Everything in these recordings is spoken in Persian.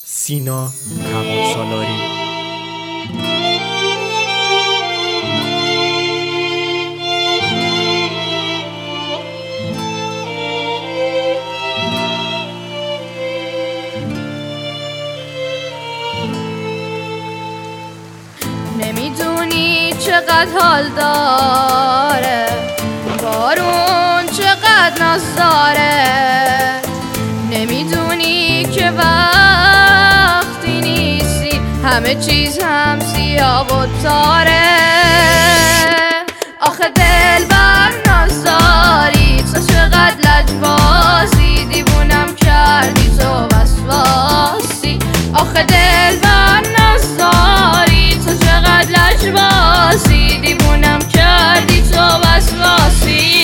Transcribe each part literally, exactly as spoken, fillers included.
سینا کمال سالاری. نمیدونی چقدر حال داره بارون، چقدر ناز داره. نمیدونی که وقتی نیستی همه چیز هم سیاه و تاره. آخه دل بر ناز داری تو، چقدر لجبازی، دیوونم کردی تو وسواسی. آخه دل بر ناز داری تو، چقدر لجبازی، دیوونم کردی تو وسواسی.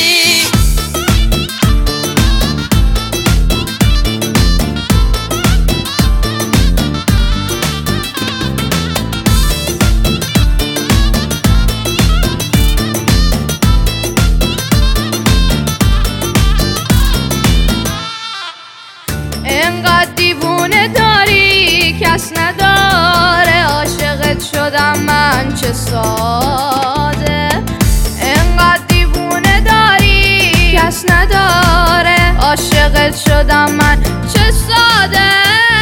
انقدر دیوونه داری کس نداره، عاشقت شدم من چه ساده. انقدر دیوونه داری کس نداره، عاشقت شدم من چه ساده.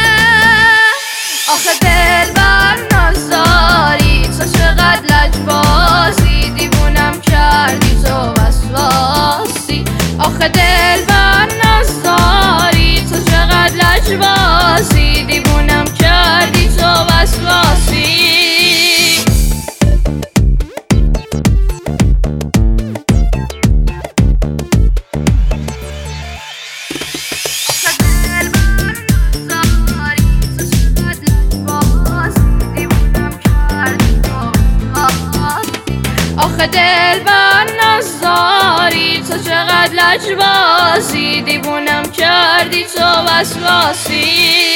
آخه دل بر ناز داری تو، چقدر لجبازی، دیوونم کردی تو وسواسی. آخه دل بر ناز داری تو، چقدر لجبازی، دیوونم کردی تو وسواسی. آخه دل بر ناز داری تو، چقدر لجبازی، دیوونم کردی تو وسواسی.